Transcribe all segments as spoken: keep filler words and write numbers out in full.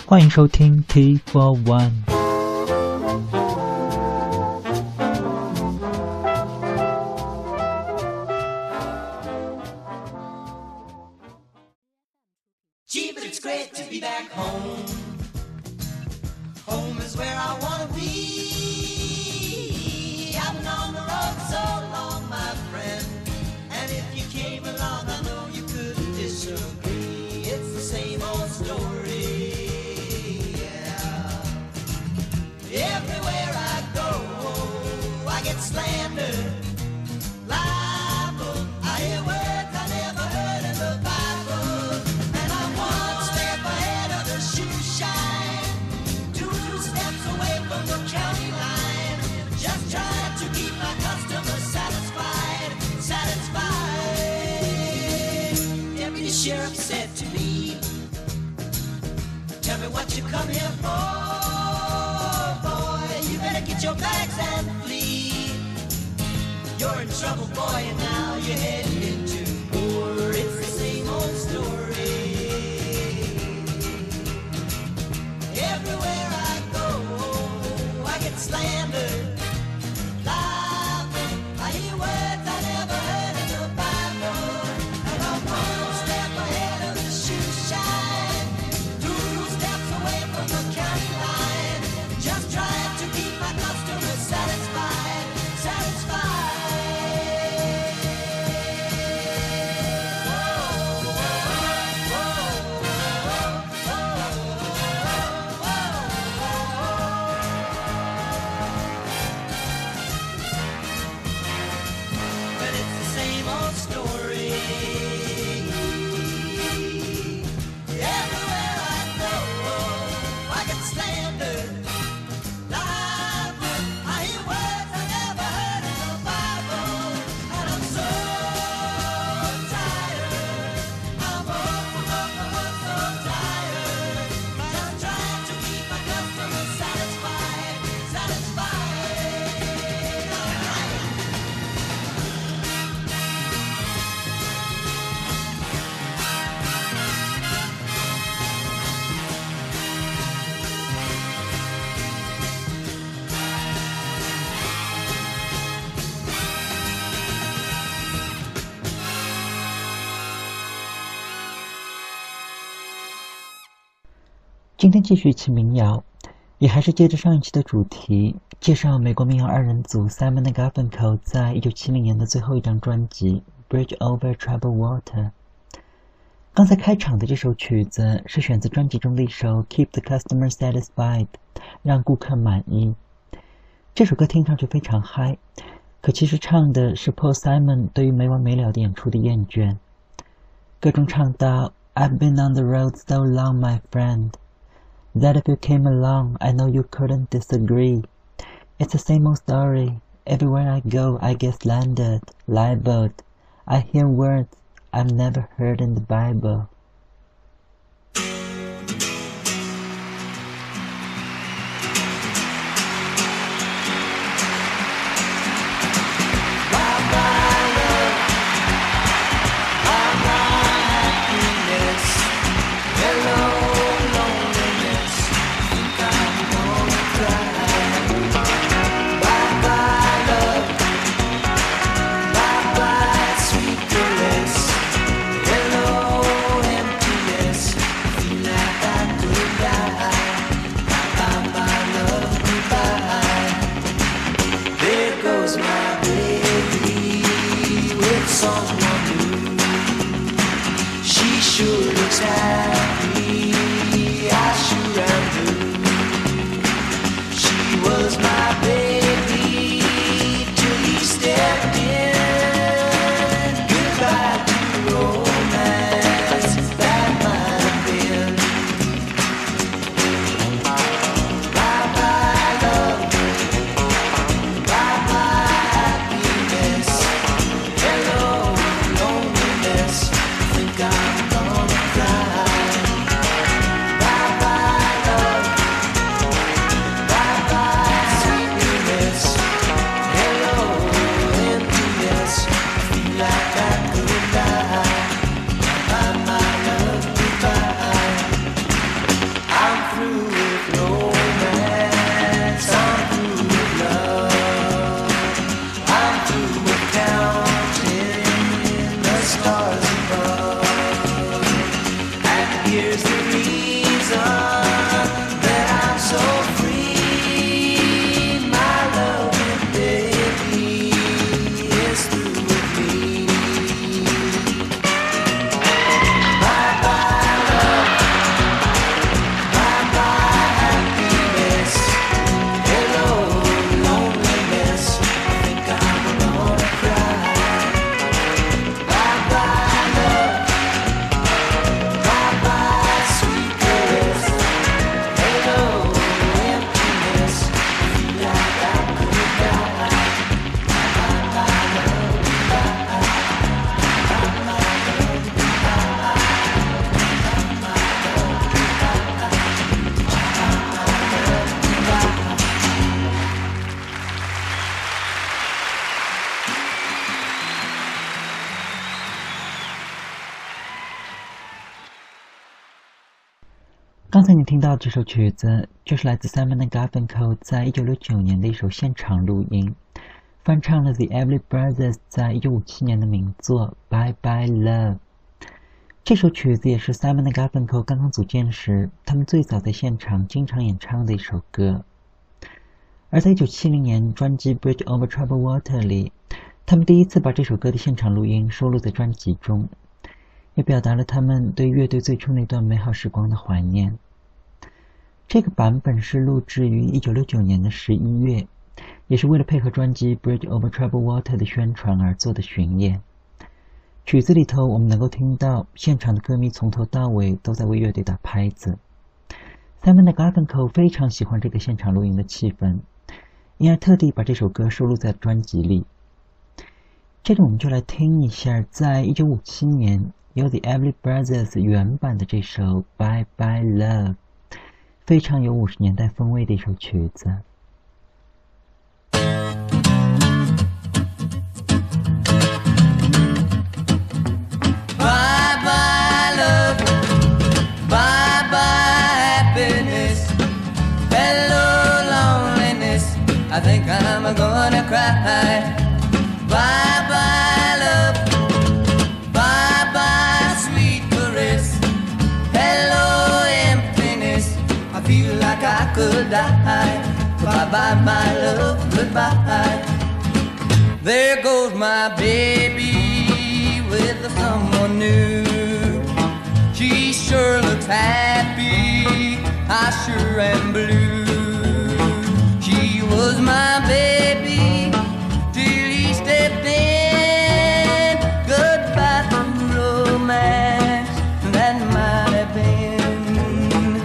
欢迎收听 T for One。 Sheriff said to me, tell me what you come here for, boy. You better get your bags and flee. You're in trouble, boy, and now you're heading into war. It's the same old story. Everywhere I go, I get slandered. I hear words I never heard in the Bible. And I'm one step ahead of the shoe shine, two steps away from the county line, just trying to keep my customers satisfied, satisfied. Whoa, whoa, whoa, whoa, but it's the same old story. Everywhere I go, I get slandered. Live, I hear words I never heard in the Bible, and I'm so tired. I'm up, up, up, so tired. Just trying to keep my customers satisfied, satisfied. 《今天继续一期民谣，也还是接着上一期的主题，介绍美国民谣二人组 Simon and Garfunkel 在一九七零年的最后一张专辑 Bridge Over Troubled Water。刚才开场的这首曲子是选自专辑中的一首 Keep the Customer Satisfied， 让顾客满意。这首歌听上去非常嗨，可其实唱的是 Paul Simon 对于没完没了的演出的厌倦。歌中唱到 I've been on the road so long, my friend, that if you came along, I know you couldn't disagree. It's the same old story. Everywhere I go, I get slandered, libeled. I hear words I've never heard in the Bible. 刚才你听到这首曲子，就是来自 Simon and Garfunkel 在一九六九年的一首现场录音，翻唱了 The Everly Brothers 在一九五七年的名作 Bye Bye Love。这首曲子也是 Simon and Garfunkel 刚刚组建时，他们最早在现场经常演唱的一首歌。而在一九七零年专辑 Bridge Over Troubled Water 里，他们第一次把这首歌的现场录音收录在专辑中，也表达了他们对乐队最初那段美好时光的怀念。这个版本是录制于一九六九年的十一月，也是为了配合专辑 Bridge Over Troubled Water 的宣传而做的巡演。曲子里头我们能够听到现场的歌迷从头到尾都在为乐队打拍子。Simon and Garfunkel 非常喜欢这个现场录音的气氛，因而特地把这首歌收录在专辑里。这里我们就来听一下在一九五七年由 The Everly Brothers 原版的这首 Bye Bye Love， 非常有五十年代风味的一首曲子。 I think I'm gonna cry. Bye bye love, bye bye sweet caress. Hello emptiness, I feel like I could die. Bye bye my love, goodbye. There goes my baby with someone new. She sure looks happy, I sure am blue. She was my baby till he stepped in. Goodbye to romance, that might have been.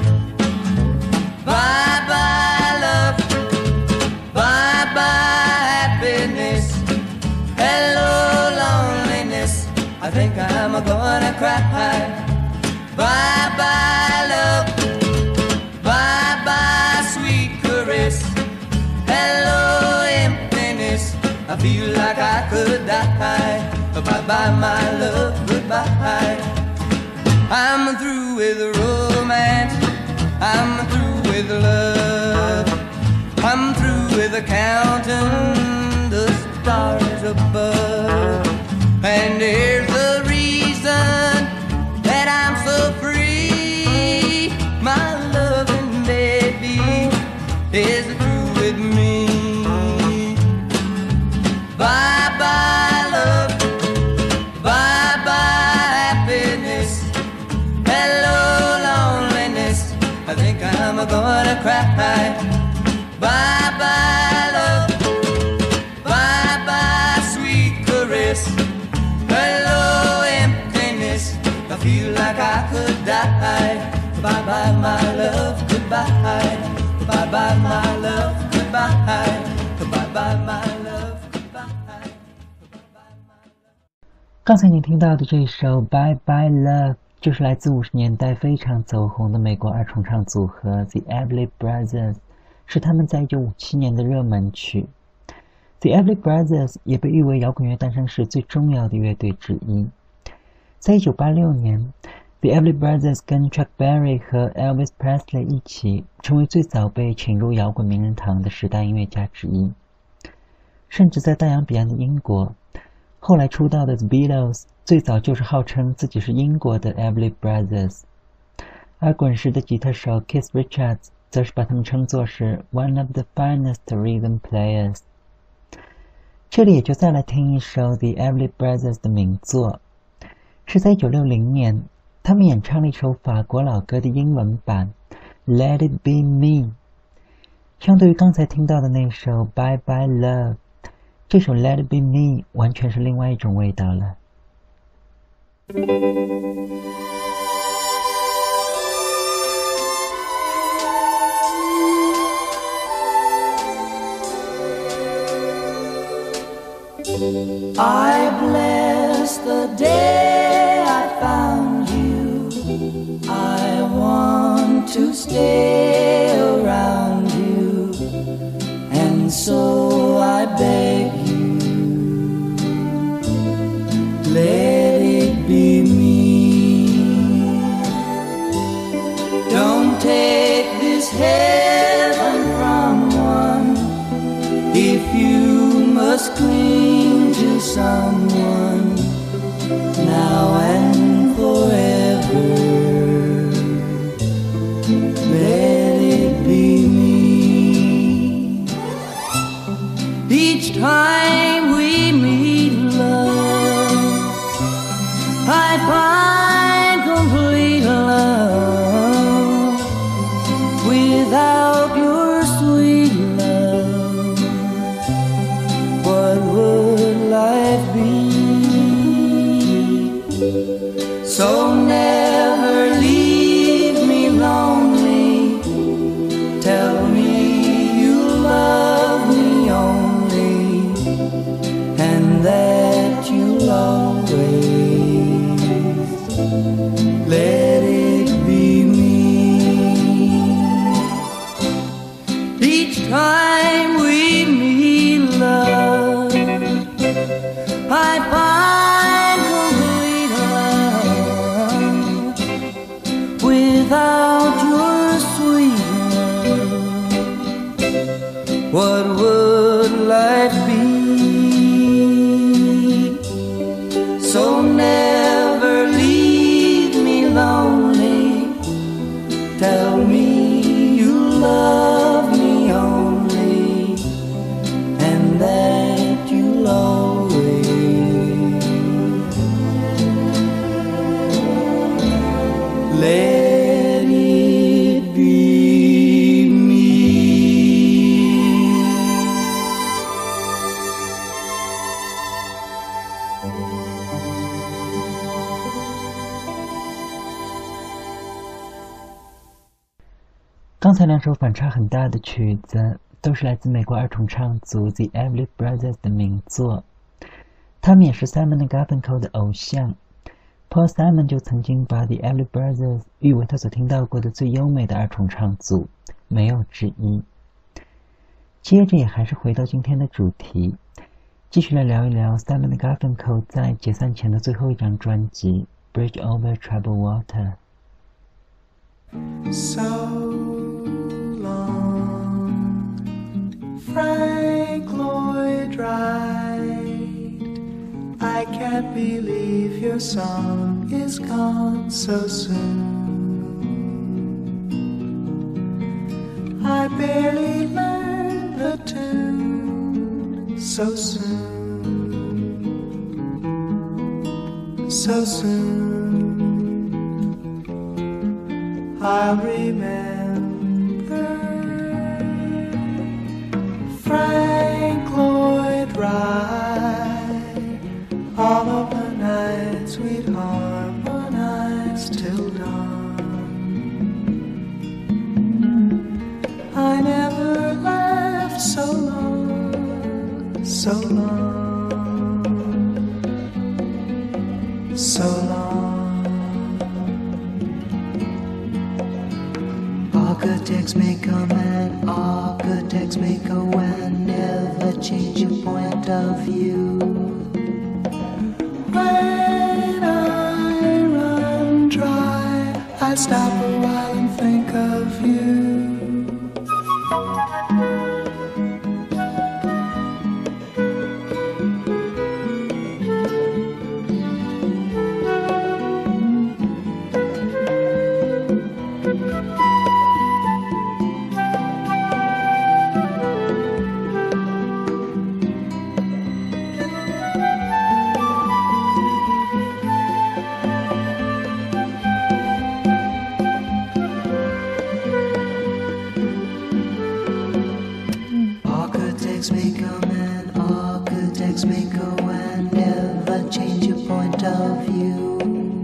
Bye bye love, bye bye happiness. Hello loneliness, I think I'm gonna cry. Bye bye love, bye bye sweet caress. Hello emptiness, I feel like I could die. Bye bye my love, goodbye. I'm through with romance, I'm through with love. I'm through with counting the stars above. And here's the reason that I'm so free. My loving baby is through with me. Bye bye love, bye bye happiness. Hello loneliness, I think I'm gonna cry. Bye bye love, bye bye sweet caress. Hello emptiness, I feel like I could die. Bye bye my love, goodbye. Bye bye my love, goodbye. Bye bye my love, goodbye. 刚才你听到的这首 Bye Bye Love 就是来自五十年代非常走红的美国二重唱组合 The Everly Brothers， 是他们在一九五七年的热门曲。The Everly Brothers 也被誉为摇滚乐诞生时最重要的乐队之一。在一九八六年The Everly Brothers 跟 Chuck Berry 和 Elvis Presley 一起成为最早被请入摇滚名人堂的十大音乐家之一。甚至在大洋彼岸的英国，后来出道的 The Beatles 最早就是号称自己是英国的 Everly Brothers， 而滚石的吉他手 Keith Richards 则是把他们称作是 One of the finest rhythm players。 这里也就再来听一首 The Everly Brothers 的名作，是在一九六零年他们演唱了一首法国老歌的英文版 Let It Be Me。 相对于刚才听到的那首 Bye Bye Love， 这首 Let It Be Me 完全是另外一种味道了。 I bless the day I found you. I want to stay around you, and so I beg you, let it be me. Don't If you must cling to someone now and forever, let it be me. Each time we meet, love, I find complete love without your sweet love. What would life be? So never leave me lonely. Tell me you love me only, and that you'll always let it be me. Each time we meet, love, I find complete love without your sweet love. What would life be? So never leave me lonely. Tell me you love me only, and that you'll always let it be me. 刚才两首反差很大的曲子都是来自美国二重唱组 The Everly Brothers 的名作，他们也是 Simon and Garfunkel 的偶像。Paul Simon 就曾经把 The Everly Brothers 誉为他所听到过的最优美的二重唱组，没有之一。接着也还是回到今天的主题，继续来聊一聊 Simon and Garfunkel 在解散前的最后一张专辑 Bridge Over Troubled Water。 So long, Frank Lloyd Wright, I can't believe your song is gone so soon. I barely learned the tune so soon, so soon. I'll remember Frank Lloyd Wright, all of the nights we'd harmonize till dawn. I never laughed so long, so long, so long. All good texts may come and all good texts may go and never change your point of view. When I run dry, I stop a while and think of you. May come and all good texts may go and never change your point of view.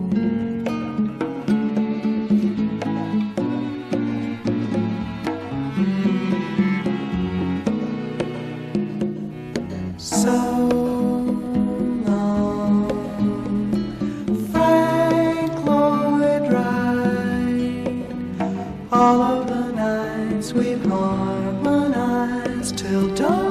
So long, Frank Lloyd Wright, all of the nights we've harmonized till dawn.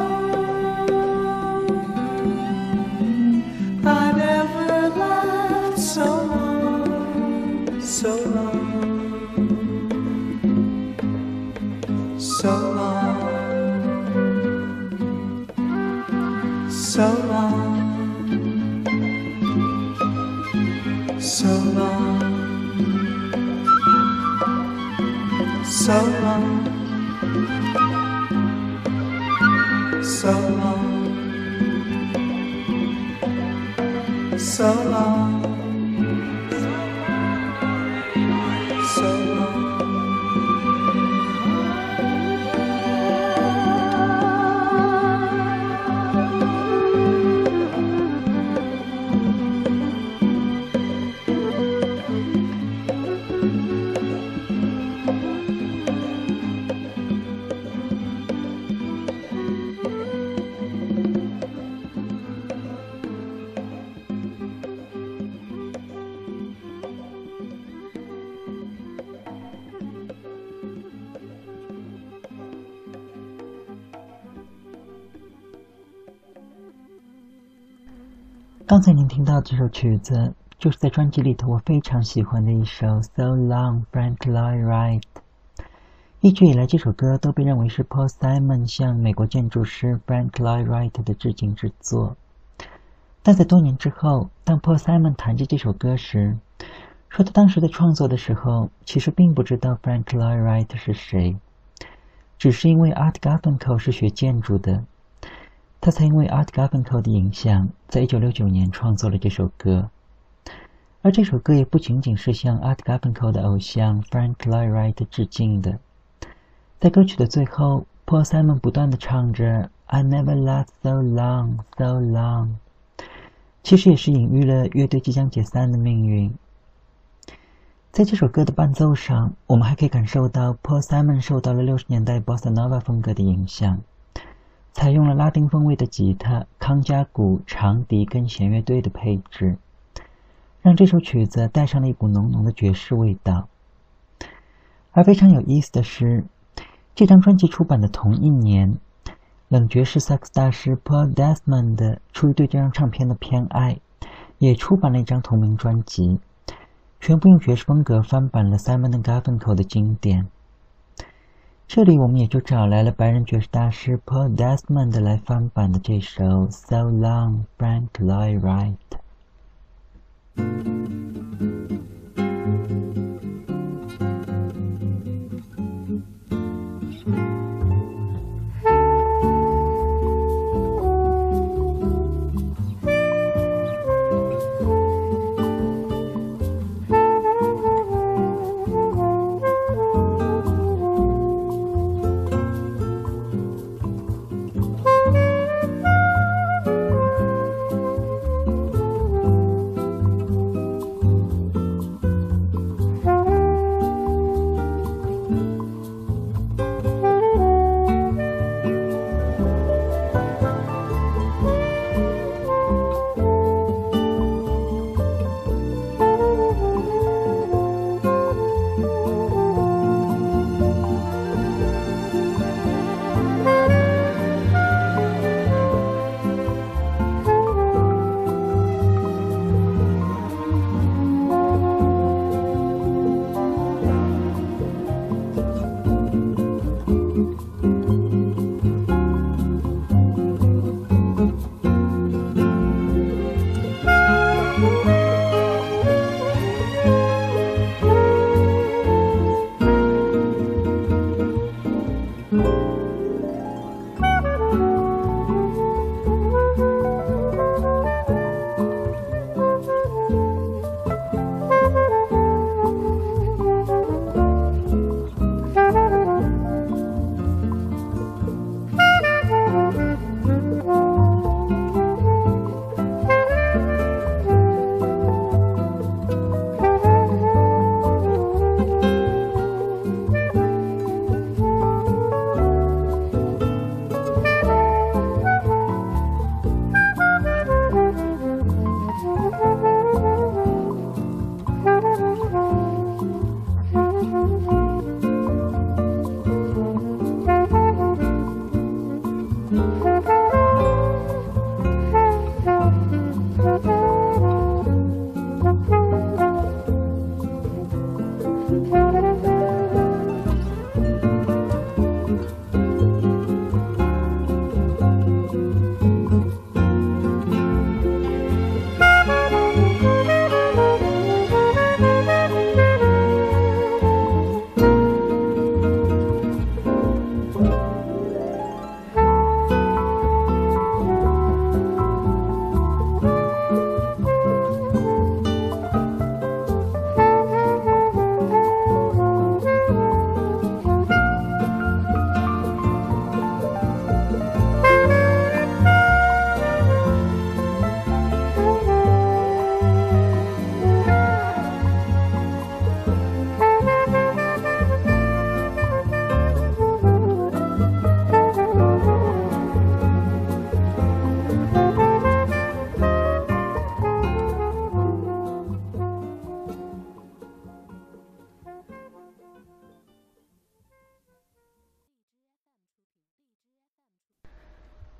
I never laughed so long, so long, so long. So long, so long, so long, so long, so long, so long. 刚才您听到这首曲子，就是在专辑里头我非常喜欢的一首《So Long, Frank Lloyd Wright》。一直以来，这首歌都被认为是 Paul Simon 向美国建筑师 Frank Lloyd Wright 的致敬之作。但在多年之后，当 Paul Simon 谈及这首歌时，说他当时在创作的时候，其实并不知道 Frank Lloyd Wright 是谁，只是因为 Art Garfunkel 是学建筑的，他才因为 Art Garfunkel 的影响，在一九六九年创作了这首歌。而这首歌也不仅仅是向 Art Garfunkel 的偶像 Frank Lloyd Wright 致敬的。在歌曲的最后， Paul Simon 不断地唱着 I never last so long, so long， 其实也是隐喻了乐队即将解散的命运。在这首歌的伴奏上，我们还可以感受到 Paul Simon 受到了六十年代 Bossa Nova 风格的影响，采用了拉丁风味的吉他、康佳鼓、长笛跟弦乐队的配置，让这首曲子带上了一股浓浓的爵士味道。而非常有意思的是，这张专辑出版的同一年，冷爵士萨克斯大师 Paul Desmond 出于对这张唱片的偏爱，也出版了一张同名专辑，全部用爵士风格翻版了 Simon and Garfunkel 的经典。这里我们也就找来了白人爵士大师 Paul Desmond 来翻版的这首 So Long, Frank Lloyd Wright。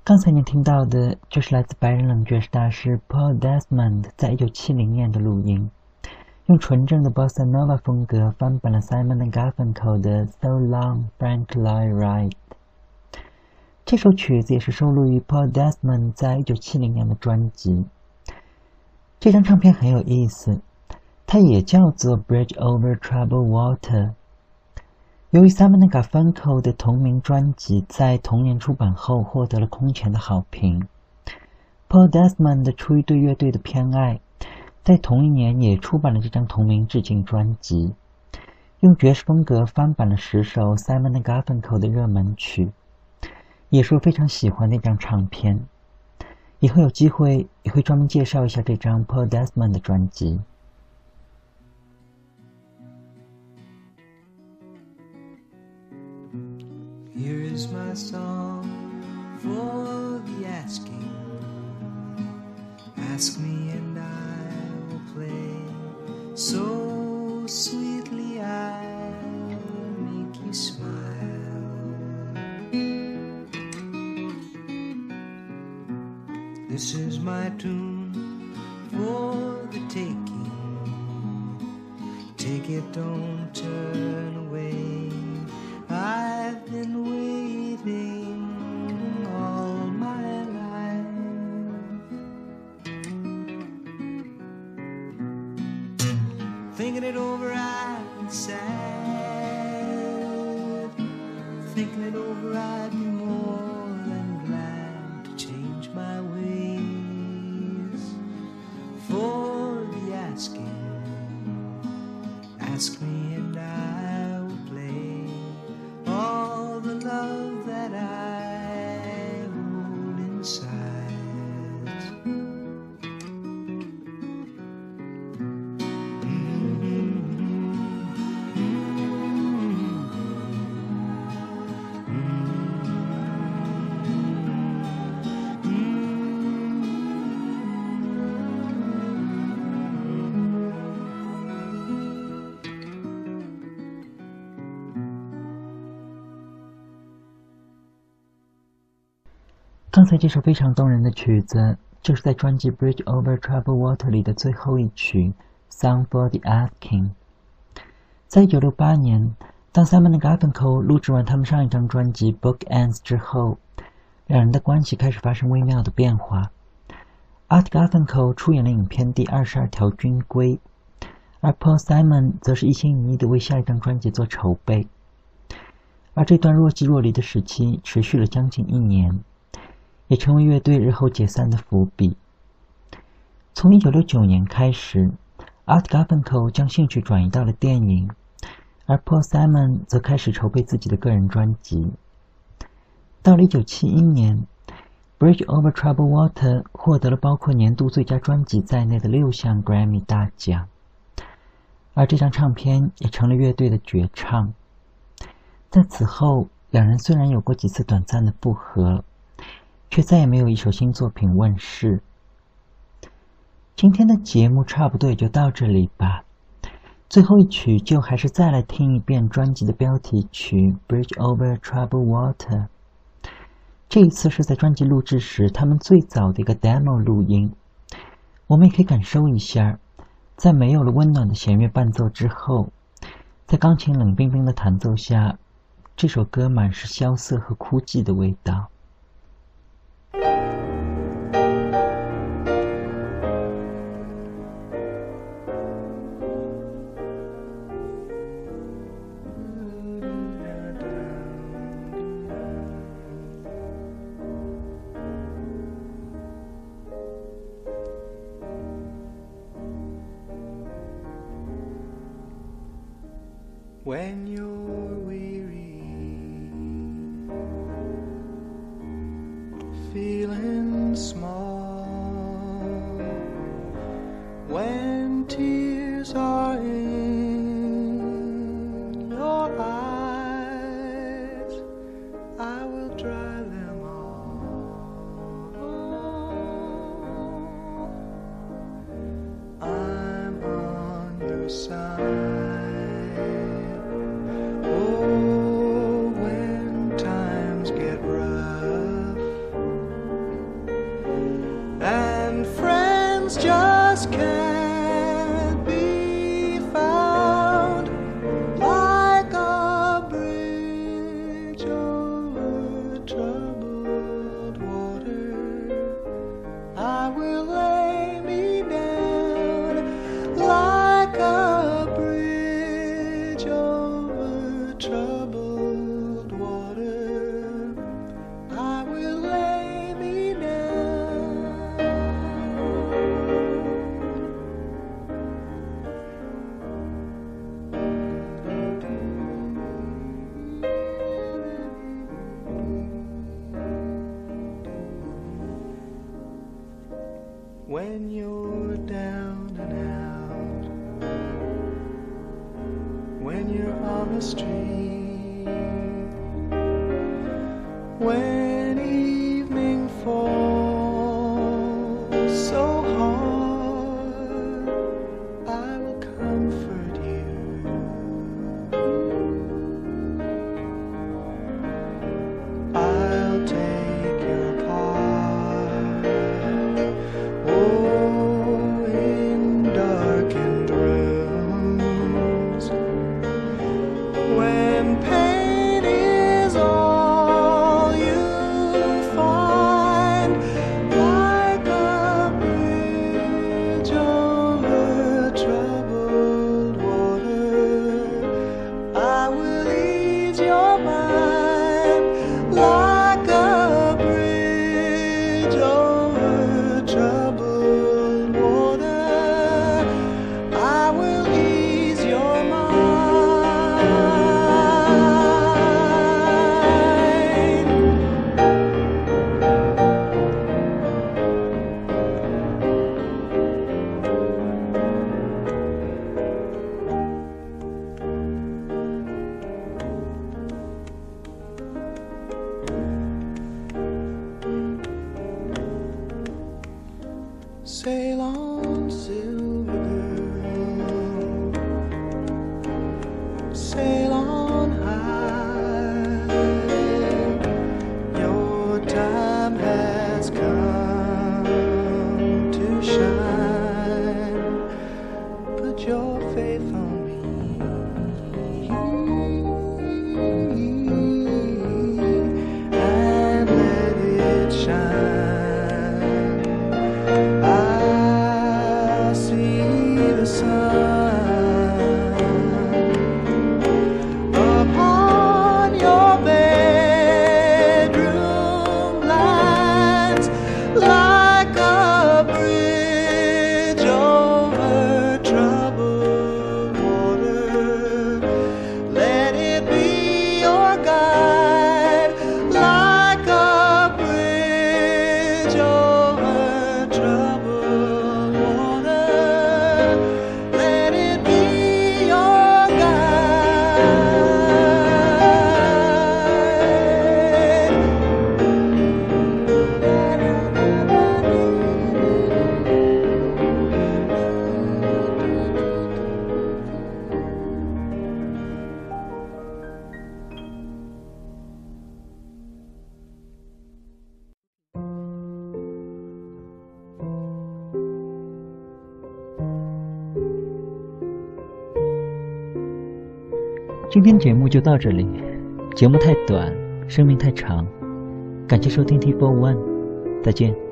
刚才您听到的就是来自白人冷爵士大师 Paul Desmond 在一九七零年的录音，用纯正的 Bossa Nova 风格翻版了 Simon and Garfunkel 的 So Long Frank Lloyd Wright。这首曲子也是收录于 Paul Desmond 在一九七零年的专辑。这张唱片很有意思，它也叫做 Bridge Over Troubled Water。由于 Simon and Garfunkel 的同名专辑在同年出版后获得了空前的好评， Paul Desmond 出于对乐队的偏爱，在同一年也出版了这张同名致敬专辑，用爵士风格翻版了十首 Simon and Garfunkel 的热门曲，也是我非常喜欢的一张唱片。以后有机会也会专门介绍一下这张 Paul Desmond 的专辑。 Here is my song for the asking. Ask me and I will play so sweetly I'll make you smile. This is my tune for the taking. Take it, don't turn away.I've been waiting all my life, thinking it over I'd sad, thinking it over I'd be more than glad to change my ways for the asking. Ask me and I will play.All the love that I hold inside. Mm-hmm. 刚才这首非常动人的曲子，就是在专辑《Bridge Over Troubled Water》里的最后一曲《Song for the Asking》。在一九六八年，当 Simon and Garfunkel 录制完他们上一张专辑《Bookends》之后，两人的关系开始发生微妙的变化。Art Garfunkel 出演了影片《第二十二条军规》，而 Paul Simon 则是一心一意地为下一张专辑做筹备。而这段若即若离的时期持续了将近一年，也成为乐队日后解散的伏笔。从一九六九年开始， Art Garfunkel 将兴趣转移到了电影，而 Paul Simon 则开始筹备自己的个人专辑。到了一九七一年， Bridge Over Troubled Water 获得了包括年度最佳专辑在内的六项 Grammy 大奖，而这张唱片也成了乐队的绝唱。在此后，两人虽然有过几次短暂的复合，却再也没有一首新作品问世。今天的节目差不多也就到这里吧。最后一曲就还是再来听一遍专辑的标题曲 Bridge Over Troubled Water。这一次是在专辑录制时他们最早的一个 demo 录音，我们也可以感受一下，在没有了温暖的弦乐伴奏之后，在钢琴冷冰冰的弹奏下，这首歌满是萧瑟和枯寂的味道。 When you're weary, feeling small, when tears are in your eyes, I will dry them all. I'm on your side.Oh, when times get rough, when you're down and out, when you're on the street, when evening falls so hard, I will comfort you. I'll take your part. Oh, in darkened rooms, when pain is all you find, like a bridge over troubled water, I will ease your mind, like a bridge over troubled water, I will ease your mind. Sail on, silver girl, sail on high. Your time has come to shine. Put your faith on me, and let it shine. I see the sun upon your bedroom blinds, like a bridge over troubled water. Let it be your guide, like a bridge over troubled water. Let it be your guide. 今天节目就到这里，节目太短，生命太长，感谢收听 T 四十一，再见。